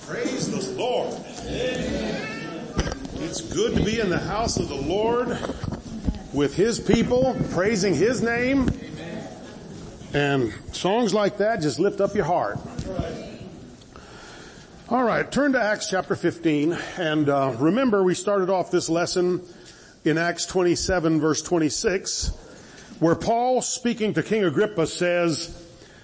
Praise the Lord. It's good to be in the house of the Lord with His people, praising His name. And songs like that just lift up your heart. All right, turn to Acts chapter 15. And remember, we started off this lesson in Acts 27, verse 26, where Paul, speaking to King Agrippa, says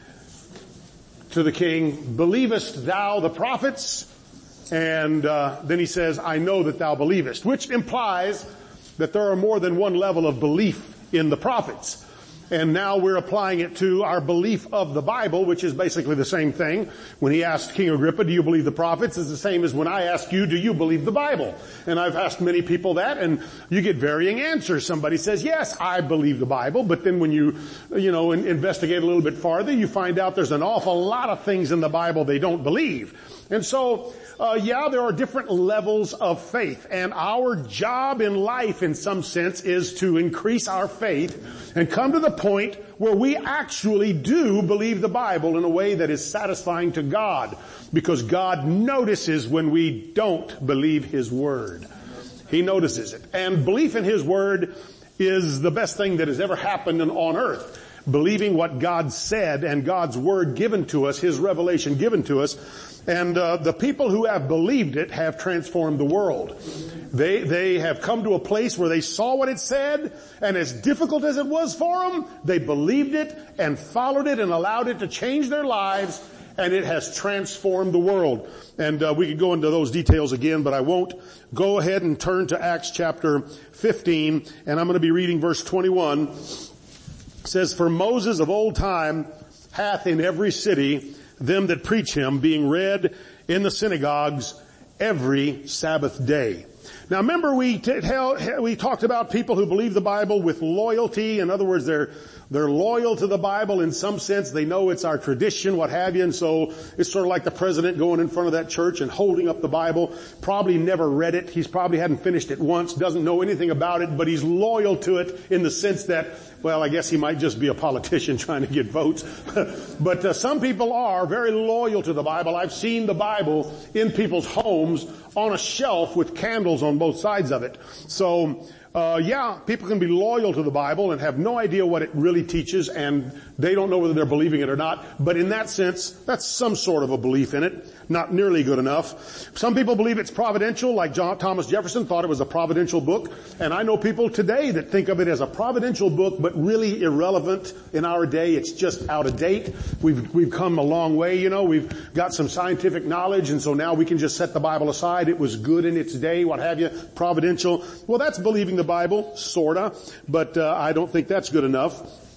to the king, "Believest thou the prophets?" And then he says, "I know that thou believest," which implies that there are more than one level of belief in the prophets. And now we're applying it to our belief of the Bible, which is basically the same thing. When he asked King Agrippa, "Do you believe the prophets?" It's the same as when I ask you, "Do you believe the Bible?" And I've asked many people that, and you get varying answers. Somebody says, "Yes, I believe the Bible," but then when you investigate a little bit farther, you find out there's an awful lot of things in the Bible they don't believe. And so, there are different levels of faith, and our job in life, in some sense, is to increase our faith and come to the point where we actually do believe the Bible in a way that is satisfying to God, because God notices when we don't believe His Word. He notices it. And belief in His Word is the best thing that has ever happened on earth. Believing what God said and God's Word given to us, His revelation given to us. And the people who have believed it have transformed the world. They have come to a place where they saw what it said, and as difficult as it was for them, they believed it and followed it and allowed it to change their lives, and it has transformed the world. And we could go into those details again, but I won't. Go ahead and turn to Acts chapter 15, and I'm going to be reading verse 21. It says, "For Moses of old time hath in every city them that preach him, being read in the synagogues every Sabbath day." Now remember, we talked about people who believe the Bible with loyalty. In other words, they're loyal to the Bible in some sense. They know it's our tradition, what have you, and so it's sort of like the president going in front of that church and holding up the Bible. Probably never read it. He's probably hadn't finished it once, doesn't know anything about it, but he's loyal to it in the sense that, well, I guess he might just be a politician trying to get votes. But some people are very loyal to the Bible. I've seen the Bible in people's homes on a shelf with candles on both sides of it. So, people can be loyal to the Bible and have no idea what it really teaches, and they don't know whether they're believing it or not. But in that sense, that's some sort of a belief in it. Not nearly good enough. Some people believe it's providential, like Thomas Jefferson thought it was a providential book. And I know people today that think of it as a providential book, but really irrelevant in our day. It's just out of date. We've come a long way, We've got some scientific knowledge, and so now we can just set the Bible aside. It was good in its day, what have you, providential. Well, that's believing the Bible, sorta, but I don't think that's good enough.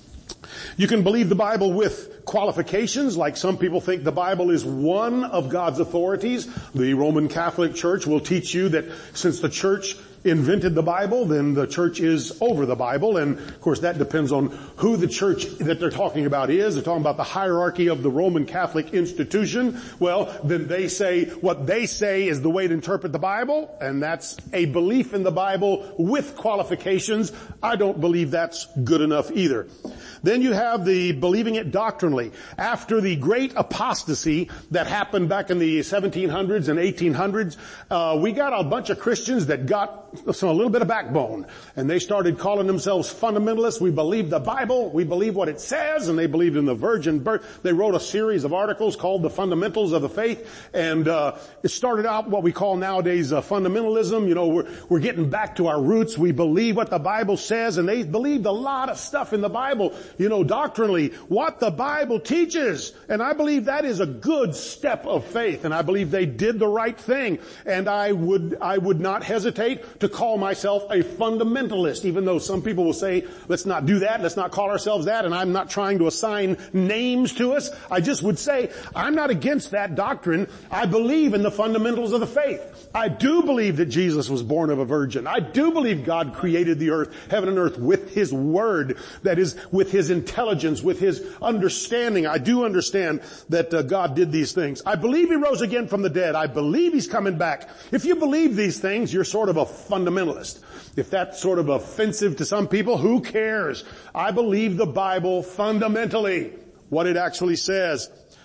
You can believe the Bible with qualifications, like some people think the Bible is one of God's authorities. The Roman Catholic Church will teach you that since the church invented the Bible, then the church is over the Bible. And of course that depends on who the church that they're talking about is. They're talking about the hierarchy of the Roman Catholic institution. Well, then they say what they say is the way to interpret the Bible, and that's a belief in the Bible with qualifications. I don't believe that's good enough either. Then you have the believing it doctrinally. After the great apostasy that happened back in the 1700s and 1800s, we got a bunch of Christians that got a little bit of backbone, and they started calling themselves fundamentalists. We believe the Bible, we believe what it says, and they believed in the virgin birth. They wrote a series of articles called The Fundamentals of the Faith, and it started out what we call nowadays fundamentalism. We're getting back to our roots. We believe what the Bible says, and they believed a lot of stuff in the Bible, doctrinally, what the Bible teaches. And I believe that is a good step of faith, and I believe they did the right thing. And I would not hesitate to call myself a fundamentalist, even though some people will say, let's not do that, let's not call ourselves that, and I'm not trying to assign names to us. I just would say, I'm not against that doctrine. I believe in the fundamentals of the faith. I do believe that Jesus was born of a virgin. I do believe God created the earth, heaven and earth, with His Word, that is, with His intelligence, with His understanding. I do understand that God did these things. I believe He rose again from the dead. I believe He's coming back. If you believe these things, you're sort of a fundamentalist. If that's sort of offensive to some people, who cares? I believe the Bible fundamentally, what it actually says.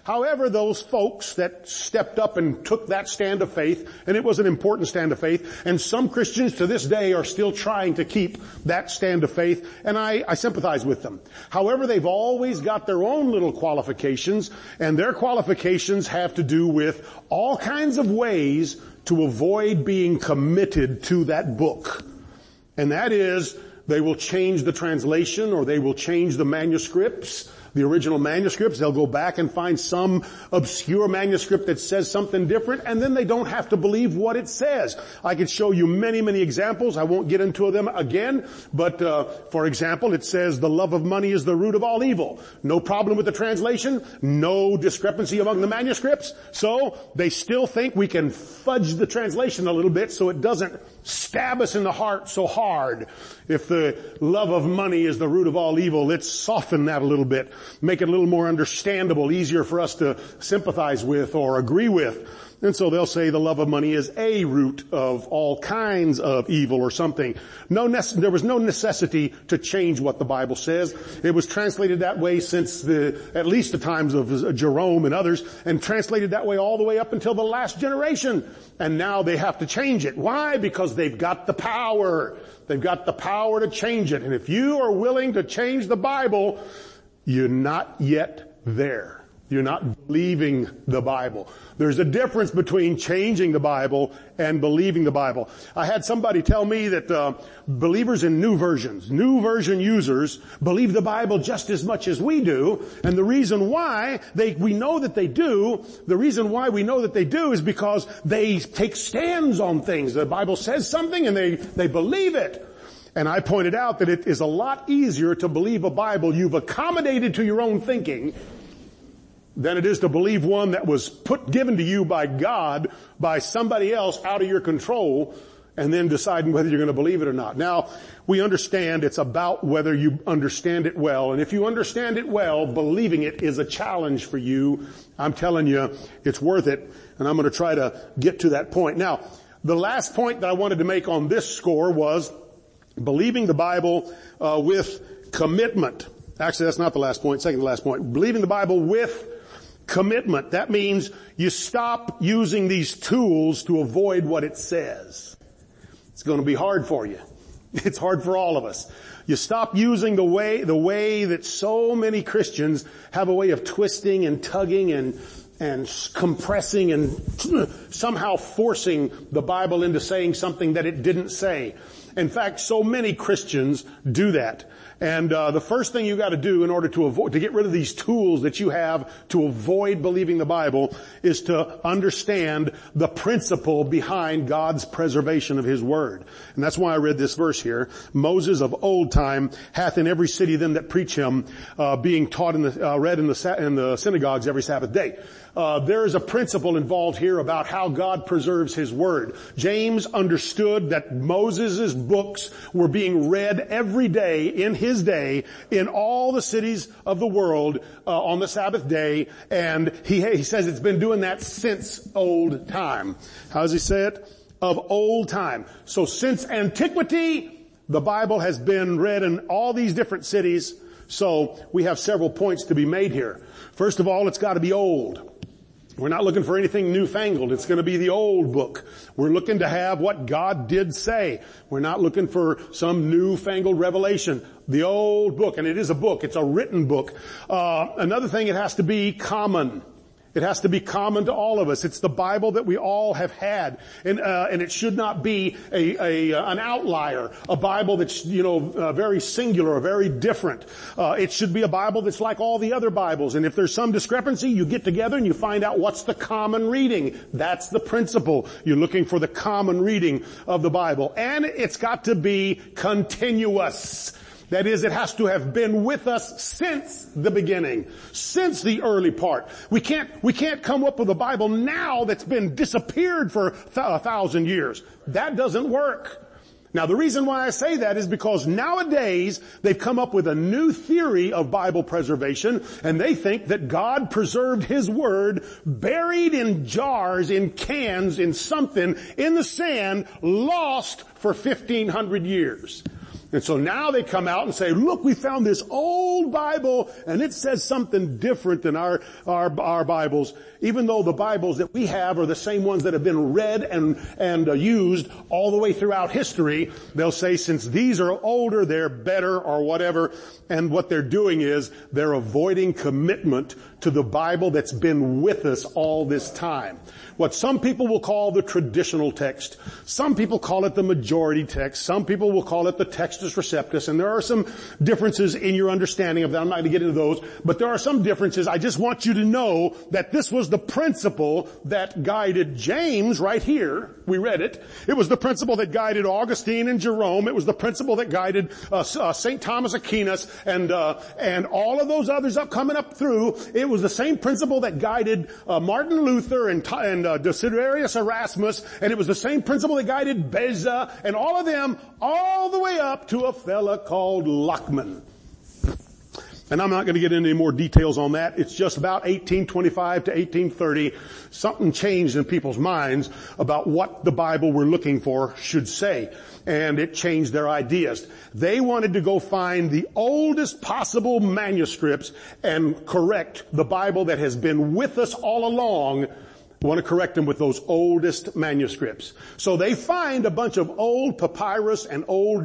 However, those folks that stepped up and took that stand of faith, and it was an important stand of faith, and some Christians to this day are still trying to keep that stand of faith, and I sympathize with them. However, they've always got their own little qualifications, and their qualifications have to do with all kinds of ways to avoid being committed to that book. And that is, they will change the translation, or they will change the manuscripts, the original manuscripts. They'll go back and find some obscure manuscript that says something different, and then they don't have to believe what it says. I could show you many, many examples. I won't get into them again, but for example, it says the love of money is the root of all evil. No problem with the translation, no discrepancy among the manuscripts, so they still think we can fudge the translation a little bit so it doesn't stab us in the heart so hard. If the love of money is the root of all evil, let's soften that a little bit, make it a little more understandable, easier for us to sympathize with or agree with. And so they'll say the love of money is a root of all kinds of evil or something. There was no necessity to change what the Bible says. It was translated that way since at least the times of Jerome and others, and translated that way all the way up until the last generation. And now they have to change it. Why? Because they've got the power. They've got the power to change it. And if you are willing to change the Bible, you're not yet there. You're not believing the Bible. There's a difference between changing the Bible and believing the Bible. I had somebody tell me that believers in new version users believe the Bible just as much as we do, and the reason why we know that they do is because they take stands on things. The Bible says something and they believe it. And I pointed out that it is a lot easier to believe a Bible you've accommodated to your own thinking than it is to believe one that was given to you by God, by somebody else out of your control, and then deciding whether you're going to believe it or not. Now, we understand it's about whether you understand it well, and if you understand it well, believing it is a challenge for you. I'm telling you, it's worth it, and I'm going to try to get to that point. Now, the last point that I wanted to make on this score was believing the Bible with commitment. Actually, that's not the last point, second to last point. Believing the Bible with commitment. That means you stop using these tools to avoid what it says. It's going to be hard for you. It's hard for all of us. You stop using the way that so many Christians have a way of twisting and tugging and compressing and somehow forcing the Bible into saying something that it didn't say. In fact, so many Christians do that. And the first thing you got to do in order to get rid of these tools that you have to avoid believing the Bible is to understand the principle behind God's preservation of His Word. And that's why I read this verse here. Moses of old time hath in every city them that preach him, being taught read in the synagogues every Sabbath day. There is a principle involved here about how God preserves His Word. James understood that Moses' books were being read every day in his day in all the cities of the world on the Sabbath day, and he says it's been doing that since old time. How does he say it? Of old time. So since antiquity, the Bible has been read in all these different cities. So we have several points to be made here. First of all, it's got to be old. We're not looking for anything newfangled. It's going to be the old book. We're looking to have what God did say. We're not looking for some newfangled revelation. The old book, and it is a book. It's a written book. Another thing, it has to be common. It has to be common to all of us. It's the Bible that we all have had. And it should not be an outlier, a Bible that's, very singular or very different. It should be a Bible that's like all the other Bibles. And if there's some discrepancy, you get together and you find out what's the common reading. That's the principle. You're looking for the common reading of the Bible. And it's got to be continuous. That is, it has to have been with us since the beginning, since the early part. We can't come up with a Bible now that's been disappeared for 1,000 years. That doesn't work. Now, the reason why I say that is because nowadays they've come up with a new theory of Bible preservation, and they think that God preserved His Word buried in jars, in cans, in something, in the sand, lost for 1,500 years. And so now they come out and say, look, we found this old Bible and it says something different than our Bibles, even though the Bibles that we have are the same ones that have been read and used all the way throughout history. They'll say, since these are older, they're better or whatever. And what they're doing is they're avoiding commitment to the Bible that's been with us all this time. What some people will call the traditional text. Some people call it the majority text. Some people will call it the Textus Receptus. And there are some differences in your understanding of that. I'm not going to get into those, but there are some differences. I just want you to know that this was the principle that guided James right here. We read it. It was the principle that guided Augustine and Jerome. It was the principle that guided St. Thomas Aquinas and all of those others coming up through. It was the same principle that guided Martin Luther and Desiderius Erasmus, and it was the same principle that guided Beza and all of them, all the way up to a fella called Lockman. And I'm not going to get into any more details on that. It's just about 1825 to 1830. Something changed in people's minds about what the Bible we're looking for should say. And it changed their ideas. They wanted to go find the oldest possible manuscripts and correct the Bible that has been with us all along. Want to correct them with those oldest manuscripts. So they find a bunch of old papyrus and old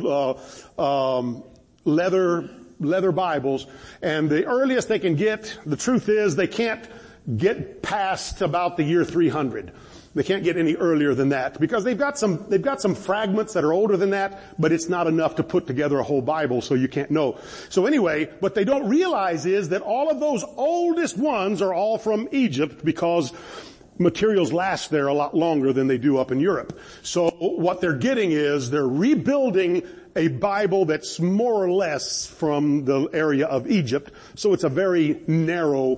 leather Bibles, and the earliest they can get, the truth is they can't get past about the year 300. They can't get any earlier than that because they've got some fragments that are older than that, but it's not enough to put together a whole Bible, so you can't know. So anyway, what they don't realize is that all of those oldest ones are all from Egypt because materials last there a lot longer than they do up in Europe. So what they're getting is they're rebuilding a Bible that's more or less from the area of Egypt. So it's a very narrow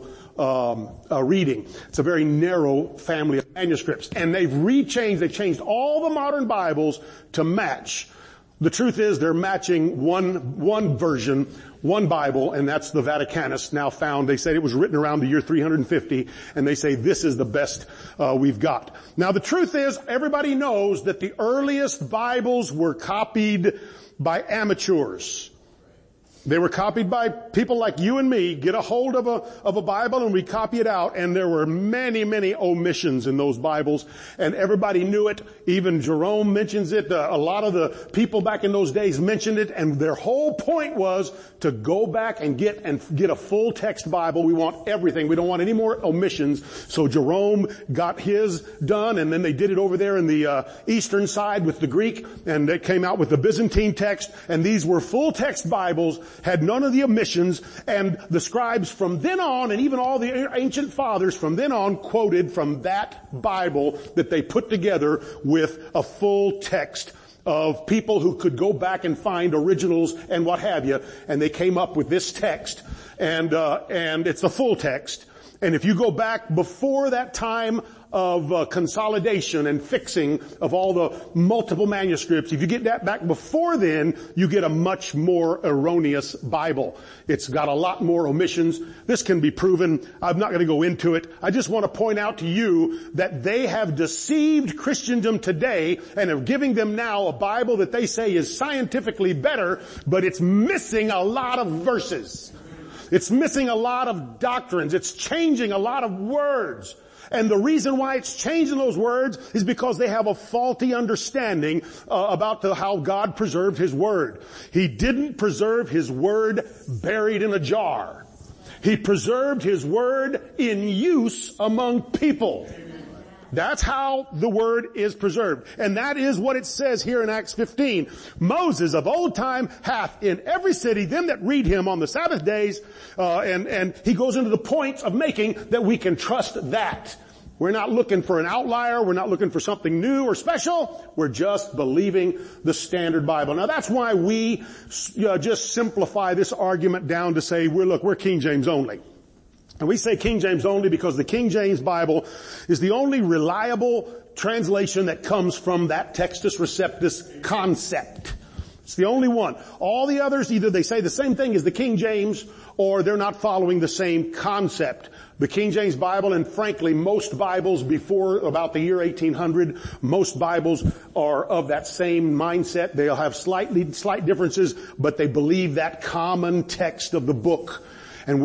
reading. It's a very narrow family of manuscripts. And they've changed all the modern Bibles to match. The truth is they're matching one version, one Bible, and that's the Vaticanus now found. They said it was written around the year 350, and they say this is the best we've got. Now the truth is everybody knows that the earliest Bibles were copied by amateurs. They were copied by people like you and me, get a hold of a Bible and we copy it out, and there were many, many omissions in those Bibles, and everybody knew it. Even Jerome mentions it. A lot of the people back in those days mentioned it, and their whole point was to go back and get a full text Bible. We want everything. We don't want any more omissions. So Jerome got his done, and then they did it over there in the eastern side with the Greek, and they came out with the Byzantine text, and these were full text Bibles, had none of the omissions, and the scribes from then on, and even all the ancient fathers from then on, quoted from that Bible that they put together with a full text of people who could go back and find originals and what have you, and they came up with this text, and it's the full text. And if you go back before that time of consolidation and fixing of all the multiple manuscripts, if you get that back before then, you get a much more erroneous Bible. It's got a lot more omissions. This can be proven. I'm not going to go into it. I just want to point out to you that they have deceived Christendom today and are giving them now a Bible that they say is scientifically better, but it's missing a lot of verses. It's missing a lot of doctrines. It's changing a lot of words. And the reason why it's changing those words is because they have a faulty understanding about how God preserved His Word. He didn't preserve His Word buried in a jar. He preserved His Word in use among people. That's how the Word is preserved. And that is what it says here in Acts 15. Moses of old time hath in every city them that read him on the Sabbath days, and he goes into the points of making that we can trust that. We're not looking for an outlier. We're not looking for something new or special. We're just believing the standard Bible. Now that's why we just simplify this argument down to say, we're King James only. And we say King James only because the King James Bible is the only reliable translation that comes from that Textus Receptus concept. It's the only one. All the others, either they say the same thing as the King James or they're not following the same concept. The King James Bible, and frankly, most Bibles before about the year 1800, most Bibles are of that same mindset. They'll have slight differences, but they believe that common text of the book. And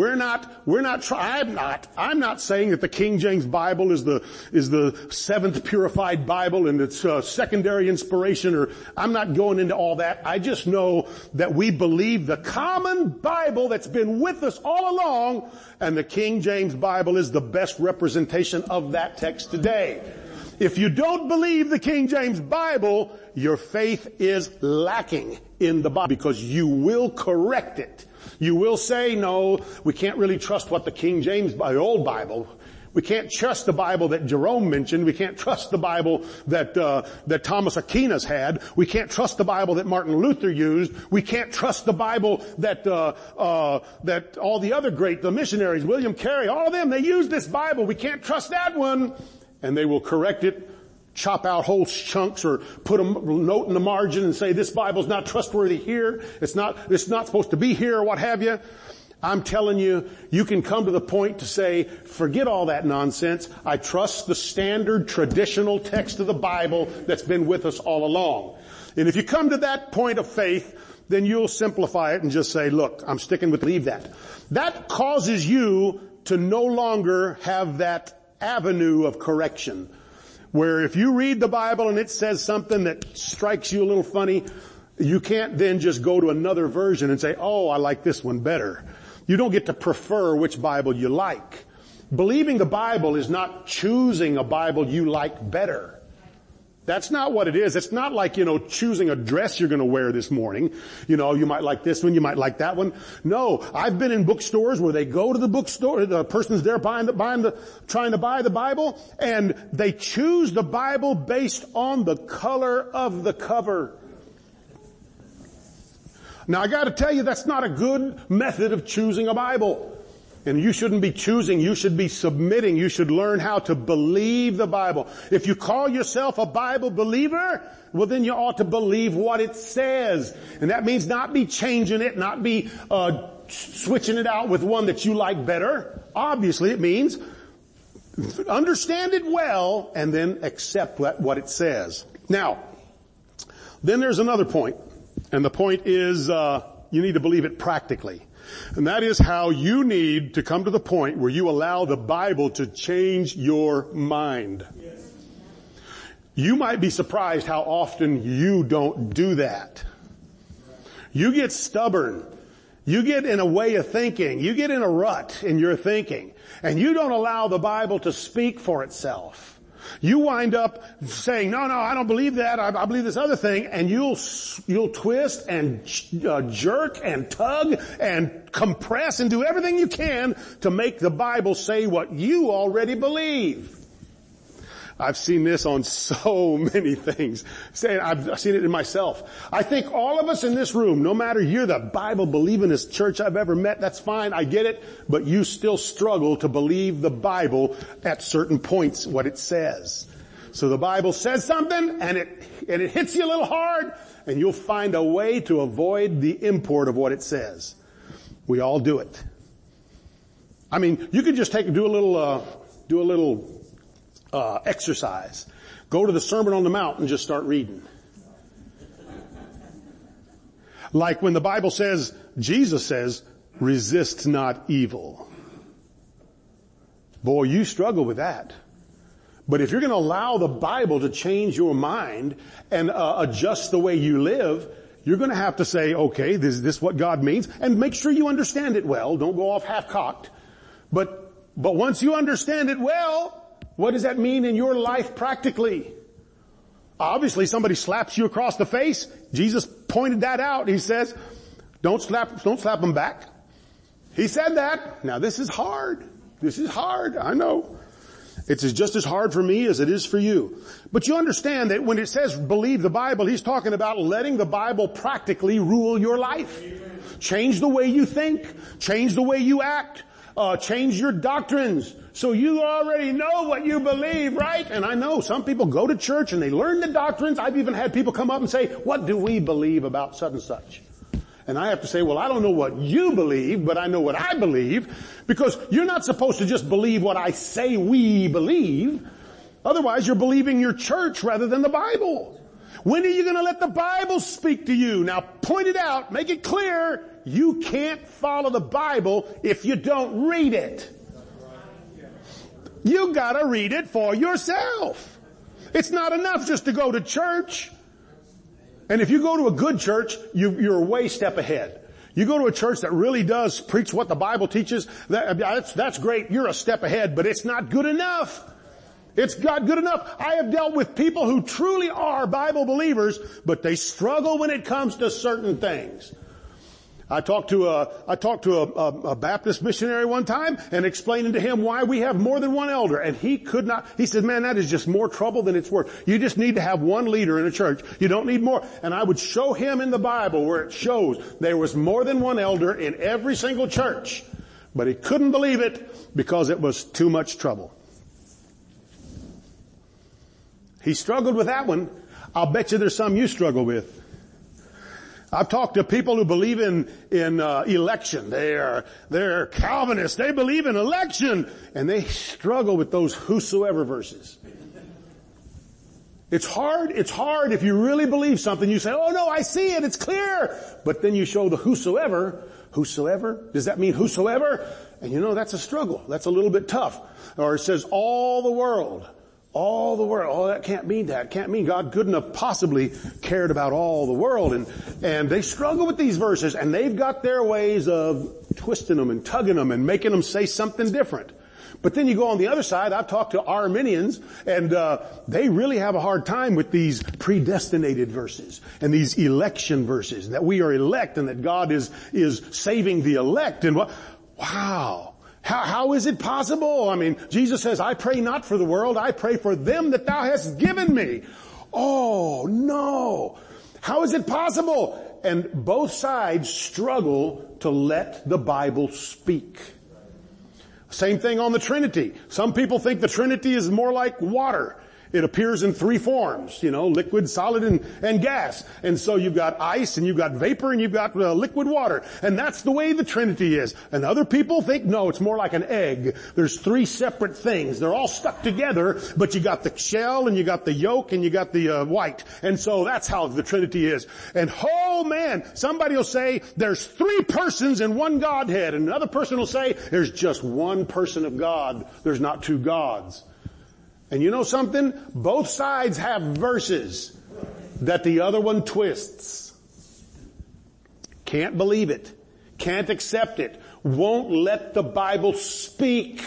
I'm not saying that the King James Bible is the seventh purified Bible and it's secondary inspiration, or I'm not going into all that. I just know that we believe the common Bible that's been with us all along, and the King James Bible is the best representation of that text today. If you don't believe the King James Bible, your faith is lacking in the Bible, because you will correct it. You will say, no, we can't really trust what the King James, the old Bible. We can't trust the Bible that Jerome mentioned. We can't trust the Bible that Thomas Aquinas had. We can't trust the Bible that Martin Luther used. We can't trust the Bible that all the other the missionaries, William Carey, all of them, they used this Bible. We can't trust that one. And they will correct it, chop out whole chunks, or put a note in the margin and say, this Bible's not trustworthy here. It's not supposed to be here, or what have you. I'm telling you, you can come to the point to say, forget all that nonsense. I trust the standard traditional text of the Bible that's been with us all along. And if you come to that point of faith, then you'll simplify it and just say, look, I'm sticking with leave that. That causes you to no longer have that avenue of correction, where if you read the Bible and it says something that strikes you a little funny, you can't then just go to another version and say, oh, I like this one better. You don't get to prefer which Bible you like. Believing the Bible is not choosing a Bible you like better. That's not what it is. It's not like, choosing a dress you're going to wear this morning. You might like this one, you might like that one. No, I've been in bookstores where they go to the bookstore, the person's there trying to buy the Bible, and they choose the Bible based on the color of the cover. Now I gotta tell you, that's not a good method of choosing a Bible. And you shouldn't be choosing, you should be submitting. You should learn how to believe the Bible. If you call yourself a Bible believer, well then you ought to believe what it says. And that means not be changing it, not be switching it out with one that you like better. Obviously it means understand it well and then accept what it says. Now, then there's another point. And the point is, you need to believe it practically. And that is how you need to come to the point where you allow the Bible to change your mind. You might be surprised how often you don't do that. You get stubborn. You get in a way of thinking. You get in a rut in your thinking. And you don't allow the Bible to speak for itself. You wind up saying, no, I don't believe that. I believe this other thing. And you'll twist and jerk and tug and compress and do everything you can to make the Bible say what you already believe. I've seen this on so many things. I've seen it in myself. I think all of us in this room, no matter you're the Bible believingest church I've ever met, that's fine, I get it, but you still struggle to believe the Bible at certain points, what it says. So the Bible says something and it hits you a little hard, and you'll find a way to avoid the import of what it says. We all do it. I mean, you could just do a little exercise. Go to the Sermon on the Mount and just start reading. Like when the Bible says, Jesus says, resist not evil. Boy, you struggle with that. But if you're going to allow the Bible to change your mind and adjust the way you live, you're going to have to say, okay, is this what God means? And make sure you understand it well. Don't go off half-cocked. But once you understand it well, what does that mean in your life practically? Obviously, somebody slaps you across the face. Jesus pointed that out. He says, don't slap them back. He said that. Now this is hard. This is hard. I know. It's just as hard for me as it is for you. But you understand that when it says believe the Bible, he's talking about letting the Bible practically rule your life. Change the way you think. Change the way you act. Change your doctrines. So you already know what you believe, right? And I know some people go to church and they learn the doctrines. I've even had people come up and say, what do we believe about such and such? And I have to say, well, I don't know what you believe, but I know what I believe, because you're not supposed to just believe what I say we believe. Otherwise, you're believing your church rather than the Bible. When are you going to let the Bible speak to you? Now, point it out, make it clear, you can't follow the Bible if you don't read it. You gotta read it for yourself. It's not enough just to go to church. And if you go to a good church, you're way step ahead. You go to a church that really does preach what the Bible teaches, that's great. You're a step ahead, but it's not good enough. It's not good enough. I have dealt with people who truly are Bible believers, but they struggle when it comes to certain things. I talked to a Baptist missionary one time and explaining to him why we have more than one elder, and he said, man, that is just more trouble than it's worth. You just need to have one leader in a church. You don't need more. And I would show him in the Bible where it shows there was more than one elder in every single church, but he couldn't believe it because it was too much trouble. He struggled with that one. I'll bet you there's some you struggle with. I've talked to people who believe in election. They're Calvinists. They believe in election, and they struggle with those whosoever verses. It's hard if you really believe something. You say, oh no, I see it, it's clear. But then you show the whosoever. Whosoever? Does that mean whosoever? And you know, that's a struggle. That's a little bit tough. Or it says all the world. All the world. Oh, that can't mean that. Can't mean God couldn't have possibly cared about all the world. And they struggle with these verses, and they've got their ways of twisting them and tugging them and making them say something different. But then you go on the other side. I've talked to Arminians, and they really have a hard time with these predestinated verses and these election verses, that we are elect and that God is saving the elect. And wow. How is it possible? I mean, Jesus says, I pray not for the world, I pray for them that thou hast given me. Oh, no. How is it possible? And both sides struggle to let the Bible speak. Same thing on the Trinity. Some people think the Trinity is more like water. It appears in three forms, liquid, solid, and gas. And so you've got ice, and you've got vapor, and you've got liquid water. And that's the way the Trinity is. And other people think, no, it's more like an egg. There's three separate things. They're all stuck together, but you got the shell, and you got the yolk, and you got the white. And so that's how the Trinity is. And oh man, somebody will say, there's three persons in one Godhead. And another person will say, there's just one person of God. There's not two gods. And you know something? Both sides have verses that the other one twists. Can't believe it. Can't accept it. Won't let the Bible speak.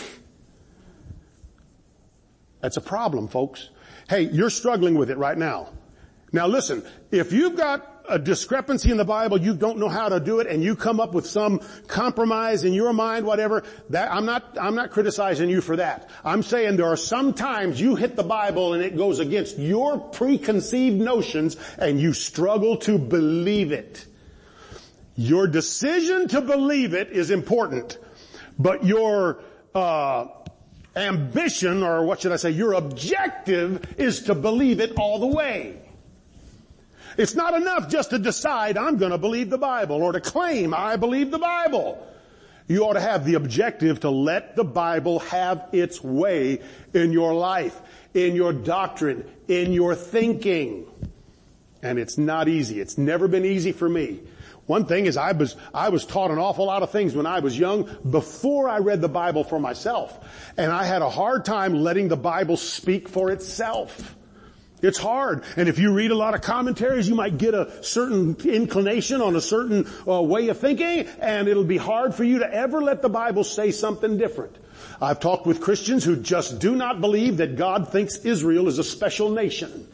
That's a problem, folks. Hey, you're struggling with it right now. Now listen, if you've got a discrepancy in the Bible, you don't know how to do it, and you come up with some compromise in your mind, whatever, that I'm not criticizing you for that. I'm saying there are some times you hit the Bible and it goes against your preconceived notions and you struggle to believe it. Your decision to believe it is important, but your ambition, or what should I say, your objective is to believe it all the way. It's not enough just to decide I'm going to believe the Bible or to claim I believe the Bible. You ought to have the objective to let the Bible have its way in your life, in your doctrine, in your thinking. And it's not easy. It's never been easy for me. One thing is I was taught an awful lot of things when I was young before I read the Bible for myself. And I had a hard time letting the Bible speak for itself. It's hard. And if you read a lot of commentaries, you might get a certain inclination on a certain way of thinking, and it'll be hard for you to ever let the Bible say something different. I've talked with Christians who just do not believe that God thinks Israel is a special nation.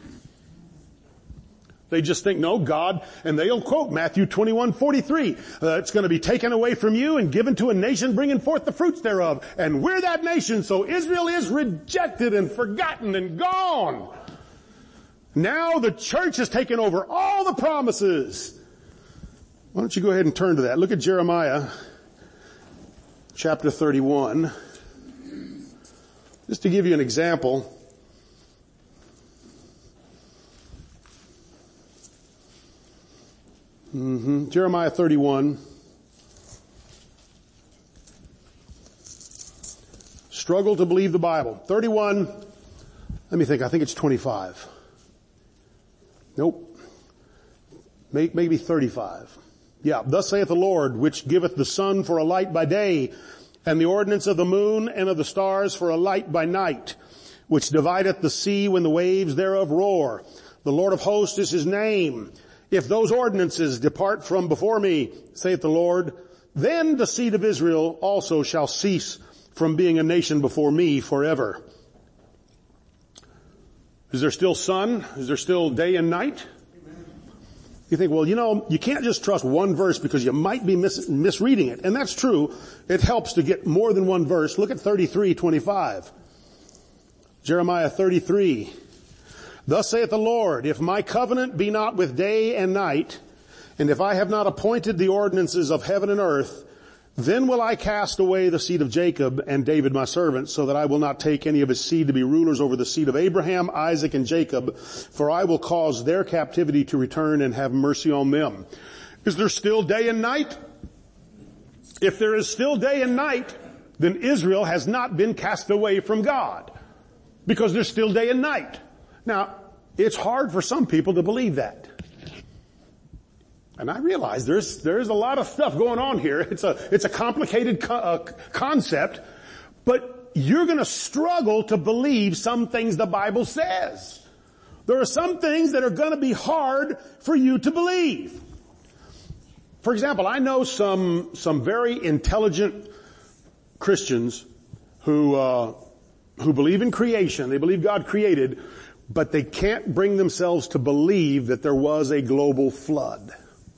They just think, no, God, and they'll quote Matthew 21:43. It's going to be taken away from you and given to a nation bringing forth the fruits thereof. And we're that nation, so Israel is rejected and forgotten and gone. Now the church has taken over all the promises. Why don't you go ahead and turn to that? Look at Jeremiah chapter 31. Just to give you an example. Jeremiah 31. Struggle to believe the Bible. 31, let me think, I think it's 25. Nope. Maybe 35. Yeah. Thus saith the Lord, which giveth the sun for a light by day, and the ordinance of the moon and of the stars for a light by night, which divideth the sea when the waves thereof roar. The Lord of hosts is his name. If those ordinances depart from before me, saith the Lord, then the seed of Israel also shall cease from being a nation before me forever. Is there still sun? Is there still day and night? You think, well, you can't just trust one verse because you might be misreading it. And that's true. It helps to get more than one verse. Look at 33:25. Jeremiah 33. Thus saith the Lord, if my covenant be not with day and night, and if I have not appointed the ordinances of heaven and earth, then will I cast away the seed of Jacob and David my servant, so that I will not take any of his seed to be rulers over the seed of Abraham, Isaac, and Jacob, for I will cause their captivity to return and have mercy on them. Is there still day and night? If there is still day and night, then Israel has not been cast away from God, because there's still day and night. Now, it's hard for some people to believe that. And I realize there's a lot of stuff going on here. It's a complicated concept, but you're going to struggle to believe some things the Bible says. There are some things that are going to be hard for you to believe. For example, I know some very intelligent Christians who believe in creation. They believe God created, but they can't bring themselves to believe that there was a global flood.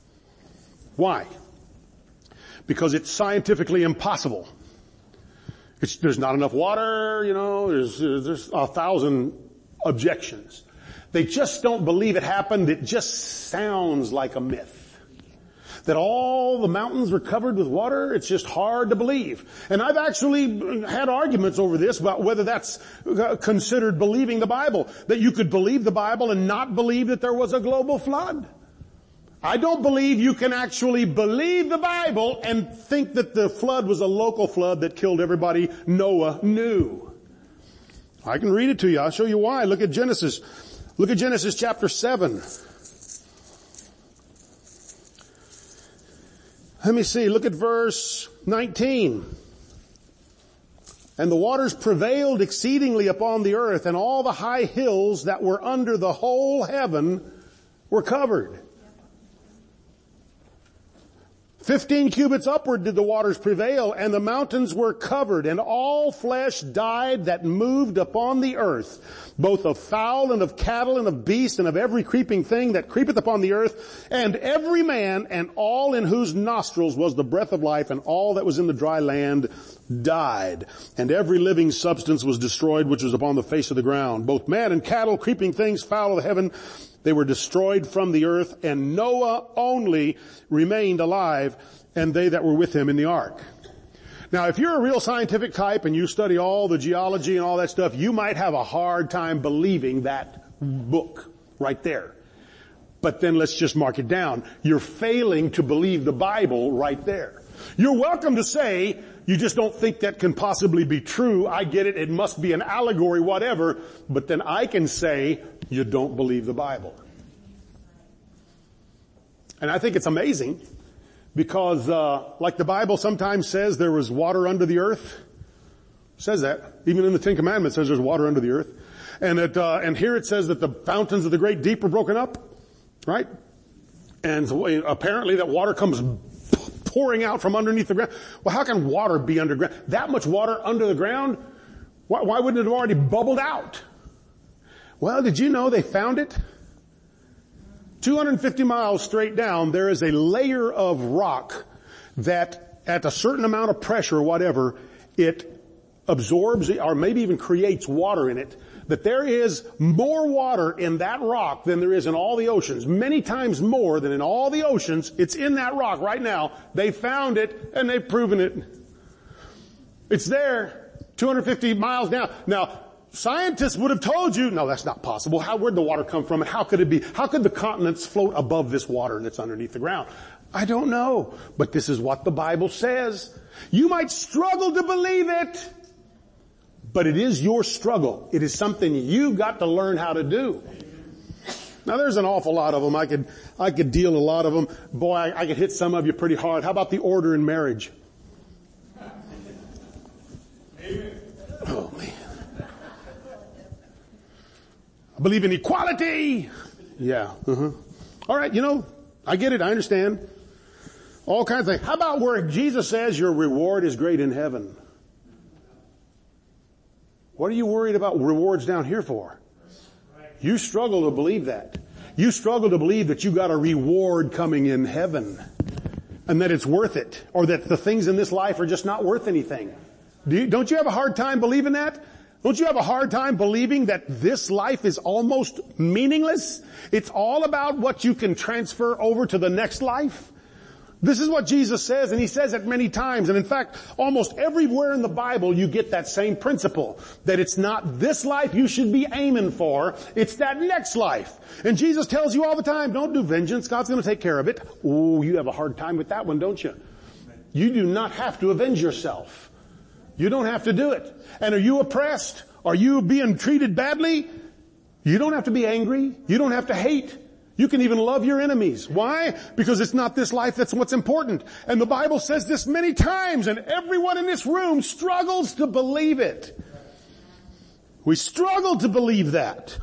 Why? Because it's scientifically impossible. There's not enough water, there's 1,000 objections. They just don't believe it happened. It just sounds like a myth. That all the mountains were covered with water, it's just hard to believe. And I've actually had arguments over this about whether that's considered believing the Bible. That you could believe the Bible and not believe that there was a global flood. I don't believe you can actually believe the Bible and think that the flood was a local flood that killed everybody Noah knew. I can read it to you. I'll show you why. Look at Genesis. Look at Genesis chapter 7. Let me see. Look at verse 19. And the waters prevailed exceedingly upon the earth, and all the high hills that were under the whole heaven were covered. 15 cubits upward did the waters prevail, and the mountains were covered, and all flesh died that moved upon the earth, both of fowl and of cattle and of beast and of every creeping thing that creepeth upon the earth, and every man and all in whose nostrils was the breath of life, and all that was in the dry land died. And every living substance was destroyed which was upon the face of the ground, both man and cattle, creeping things, fowl of the heaven. They were destroyed from the earth, and Noah only remained alive, and they that were with him in the ark. Now, if you're a real scientific type and you study all the geology and all that stuff, you might have a hard time believing that book right there. But then let's just mark it down. You're failing to believe the Bible right there. You're welcome to say, you just don't think that can possibly be true. I get it. It must be an allegory, whatever. But then I can say, you don't believe the Bible. And I think it's amazing because, like the Bible sometimes says there was water under the earth. It says that. Even in the Ten Commandments it says there's water under the earth. And here it says that the fountains of the great deep were broken up. Right? And so apparently that water comes pouring out from underneath the ground. Well, how can water be underground? That much water under the ground? Why wouldn't it have already bubbled out? Well, did you know they found it? 250 miles straight down, there is a layer of rock that at a certain amount of pressure or whatever, it absorbs or maybe even creates water in it. That there is more water in that rock than there is in all the oceans. Many times more than in all the oceans. It's in that rock right now. They found it and they've proven it. It's there. 250 miles down. Now, Scientists would have told you, no, that's not possible. Where'd the water come from and how could it be? How could the continents float above this water that's underneath the ground? I don't know, but this is what the Bible says. You might struggle to believe it, but it is your struggle. It is something you've got to learn how to do. Now there's an awful lot of them. I could deal a lot of them. Boy, I could hit some of you pretty hard. How about the order in marriage? Oh man. I believe in equality. Yeah. All right, I get it. I understand. All kinds of things. How about where Jesus says your reward is great in heaven? What are you worried about rewards down here for? You struggle to believe that. You struggle to believe that you got a reward coming in heaven and that it's worth it, or that the things in this life are just not worth anything. Don't you have a hard time believing that? Don't you have a hard time believing that this life is almost meaningless? It's all about what you can transfer over to the next life. This is what Jesus says, and he says it many times. And in fact, almost everywhere in the Bible you get that same principle. That it's not this life you should be aiming for, it's that next life. And Jesus tells you all the time, don't do vengeance, God's going to take care of it. Oh, you have a hard time with that one, don't you? You do not have to avenge yourself. You don't have to do it. And are you oppressed? Are you being treated badly? You don't have to be angry. You don't have to hate. You can even love your enemies. Why? Because it's not this life that's what's important. And the Bible says this many times, and everyone in this room struggles to believe it. We struggle to believe that.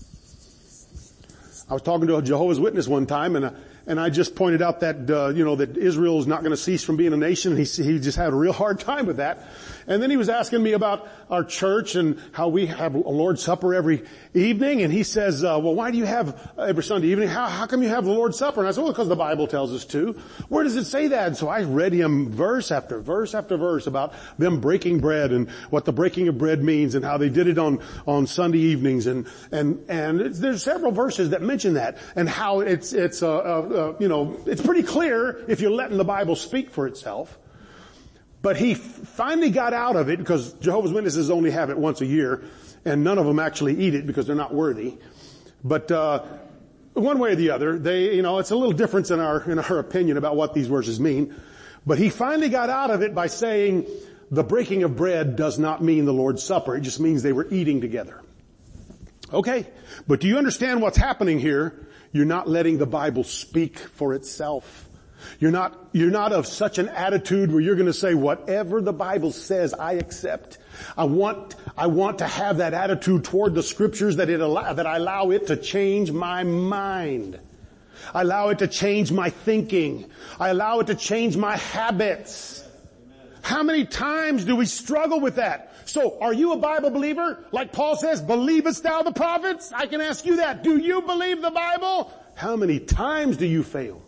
I was talking to a Jehovah's Witness one time, and I just pointed out that, that Israel is not going to cease from being a nation. He just had a real hard time with that. And then he was asking me about our church and how we have a Lord's Supper every evening. And he says, well, why do you have every Sunday evening? How come you have the Lord's Supper? And I said, well, because the Bible tells us to. Where does it say that? And so I read him verse after verse after verse about them breaking bread and what the breaking of bread means and how they did it on Sunday evenings. And there's several verses that mention that and how it's pretty clear if you're letting the Bible speak for itself. But he finally got out of it because Jehovah's Witnesses only have it once a year and none of them actually eat it because they're not worthy. But, one way or the other, it's a little difference in our opinion about what these verses mean. But he finally got out of it by saying the breaking of bread does not mean the Lord's Supper. It just means they were eating together. Okay. But do you understand what's happening here? You're not letting the Bible speak for itself. You're not of such an attitude where you're going to say, whatever the Bible says, I accept. I want to have that attitude toward the scriptures that I allow it to change my mind. I allow it to change my thinking. I allow it to change my habits. How many times do we struggle with that? So, are you a Bible believer? Like Paul says, believest thou the prophets? I can ask you that. Do you believe the Bible? How many times do you fail?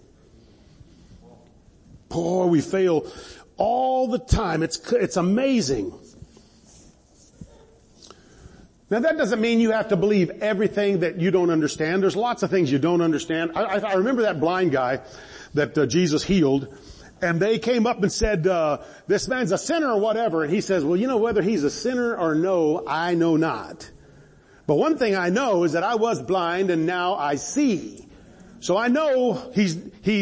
Boy, we fail all the time. It's amazing. Now that doesn't mean you have to believe everything that you don't understand. There's lots of things you don't understand. I remember that blind guy that Jesus healed, and they came up and said, this man's a sinner or whatever. And he says, well, whether he's a sinner or no, I know not. But one thing I know is that I was blind and now I see. So I know he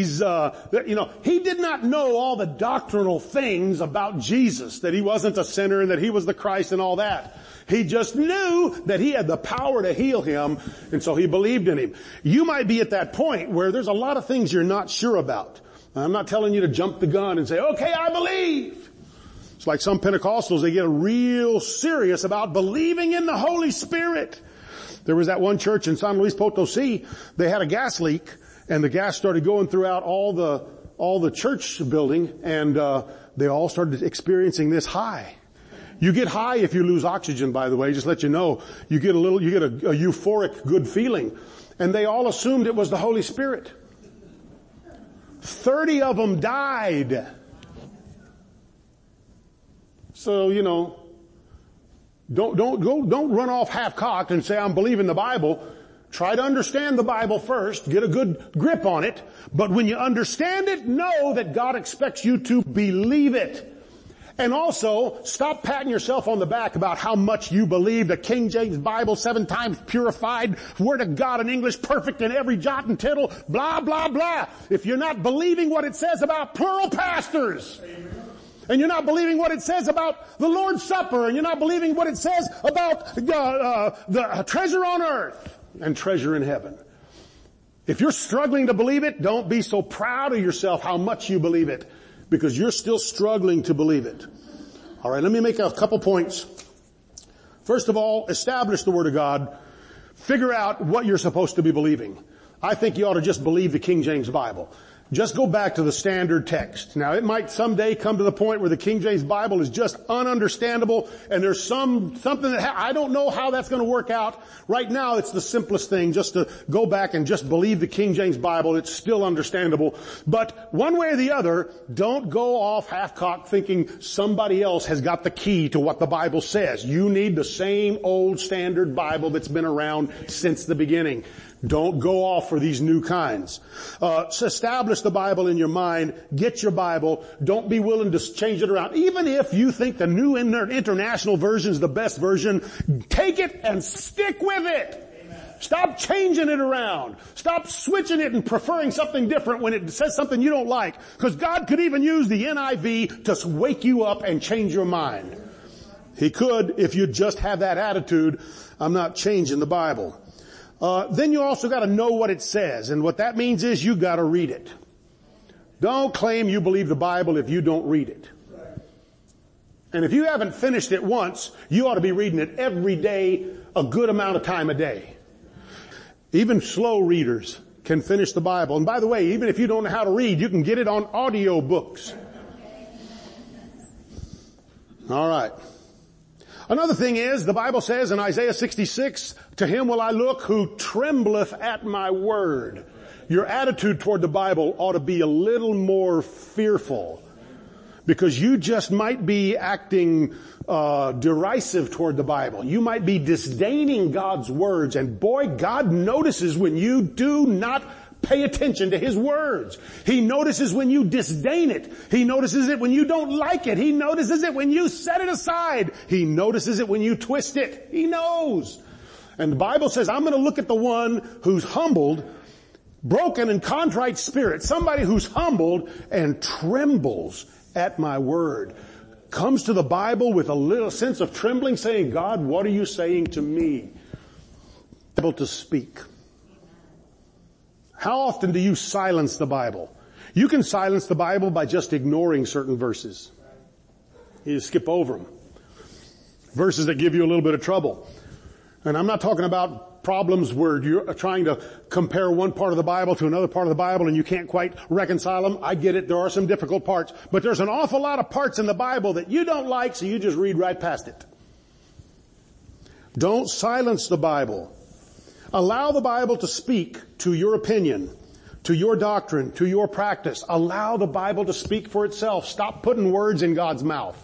did not know all the doctrinal things about Jesus, that he wasn't a sinner and that he was the Christ and all that. He just knew that he had the power to heal him, and so he believed in him. You might be at that point where there's a lot of things you're not sure about. I'm not telling you to jump the gun and say, okay, I believe. It's like some Pentecostals, they get real serious about believing in the Holy Spirit. There was that one church in San Luis Potosi, they had a gas leak, and the gas started going throughout all the church building, and they all started experiencing this high. You get high if you lose oxygen, by the way, just let you know. You get a euphoric good feeling. And they all assumed it was the Holy Spirit. 30 of them died. So, don't run off half-cocked and say, I'm believing the Bible. Try to understand the Bible first. Get a good grip on it. But when you understand it, know that God expects you to believe it. And also, stop patting yourself on the back about how much you believe the King James Bible, 7 times purified, Word of God in English, perfect in every jot and tittle, blah, blah, blah. If you're not believing what it says about plural pastors, and you're not believing what it says about the Lord's Supper, and you're not believing what it says about the treasure on earth and treasure in heaven. If you're struggling to believe it, don't be so proud of yourself how much you believe it, because you're still struggling to believe it. All right, let me make a couple points. First of all, establish the Word of God. Figure out what you're supposed to be believing. I think you ought to just believe the King James Bible. Just go back to the standard text. Now, it might someday come to the point where the King James Bible is just ununderstandable, and there's something that I don't know how that's going to work out. Right now, it's the simplest thing, just to go back and just believe the King James Bible. It's still understandable. But one way or the other, don't go off half-cocked thinking somebody else has got the key to what the Bible says. You need the same old standard Bible that's been around since the beginning. Don't go off for these new kinds. So establish the Bible in your mind. Get your Bible. Don't be willing to change it around. Even if you think the New International Version is the best version, take it and stick with it. Amen. Stop changing it around. Stop switching it and preferring something different when it says something you don't like. Because God could even use the NIV to wake you up and change your mind. He could if you just have that attitude, I'm not changing the Bible. Then you also got to know what it says, and what that means is you got to read it. Don't claim you believe the Bible if you don't read it. And if you haven't finished it once, you ought to be reading it every day, a good amount of time a day. Even slow readers can finish the Bible. And by the way, even if you don't know how to read, you can get it on audio books. All right. Another thing is, the Bible says in Isaiah 66, to him will I look who trembleth at my word. Your attitude toward the Bible ought to be a little more fearful, because you just might be acting derisive toward the Bible. You might be disdaining God's words, and boy, God notices when you do not pay attention to His words. He notices when you disdain it. He notices it when you don't like it. He notices it when you set it aside. He notices it when you twist it. He knows. And the Bible says, I'm going to look at the one who's humbled, broken and contrite spirit. Somebody who's humbled and trembles at my word. Comes to the Bible with a little sense of trembling, saying, God, what are you saying to me? Able to speak. How often do you silence the Bible? You can silence the Bible by just ignoring certain verses. You just skip over them. Verses that give you a little bit of trouble. And I'm not talking about problems where you're trying to compare one part of the Bible to another part of the Bible and you can't quite reconcile them. I get it. There are some difficult parts. But there's an awful lot of parts in the Bible that you don't like, so you just read right past it. Don't silence the Bible. Allow the Bible to speak to your opinion, to your doctrine, to your practice. Allow the Bible to speak for itself. Stop putting words in God's mouth.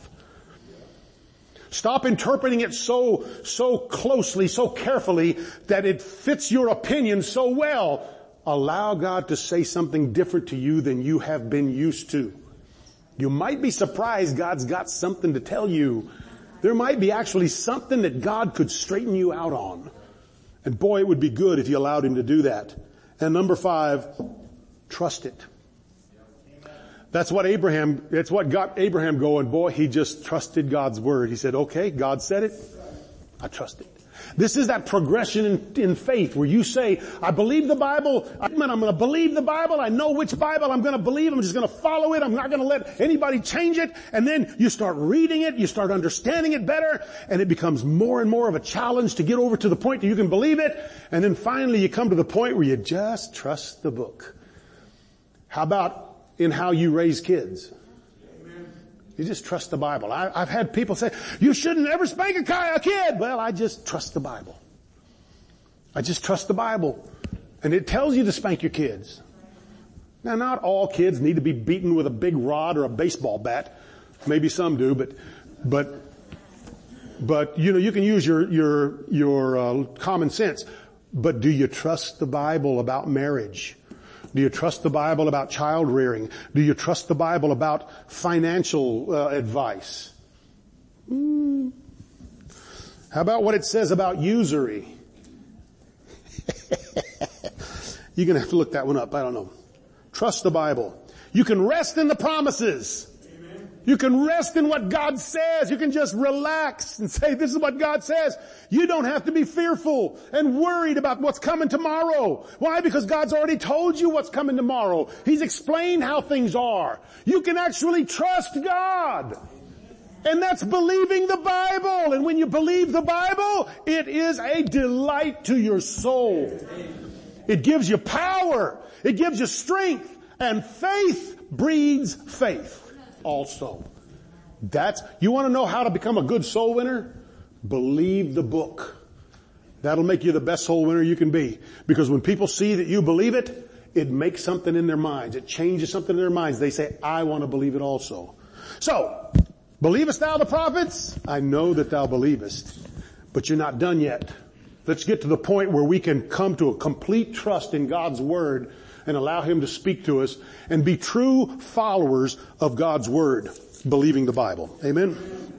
Stop interpreting it so closely, so carefully that it fits your opinion so well. Allow God to say something different to you than you have been used to. You might be surprised God's got something to tell you. There might be actually something that God could straighten you out on. And boy, it would be good if you allowed Him to do that. And number 5, trust it. That's what got Abraham going. Boy, he just trusted God's word. He said, okay, God said it. I trust it. This is that progression in faith where you say, I believe the Bible. I'm going to believe the Bible. I know which Bible I'm going to believe. I'm just going to follow it. I'm not going to let anybody change it. And then you start reading it. You start understanding it better. And it becomes more and more of a challenge to get over to the point that you can believe it. And then finally you come to the point where you just trust the book. How about in how you raise kids? You just trust the Bible. I've had people say, you shouldn't ever spank a kid. Well, I just trust the Bible. I just trust the Bible. And it tells you to spank your kids. Now, not all kids need to be beaten with a big rod or a baseball bat. Maybe some do, but you know, you can use your common sense. But do you trust the Bible about marriage? Do you trust the Bible about child rearing? Do you trust the Bible about financial advice? How about what it says about usury? You're going to have to look that one up. I don't know. Trust the Bible. You can rest in the promises. Amen. You can rest in what God says. You can just relax and say, this is what God says. You don't have to be fearful and worried about what's coming tomorrow. Why? Because God's already told you what's coming tomorrow. He's explained how things are. You can actually trust God. And that's believing the Bible. And when you believe the Bible, it is a delight to your soul. It gives you power. It gives you strength. And faith breeds faith also. You want to know how to become a good soul winner? Believe the book. That'll make you the best soul winner you can be. Because when people see that you believe it, it makes something in their minds. It changes something in their minds. They say, I want to believe it also. So, believest thou the prophets? I know that thou believest. But you're not done yet. Let's get to the point where we can come to a complete trust in God's Word and allow Him to speak to us and be true followers of God's Word, believing the Bible. Amen?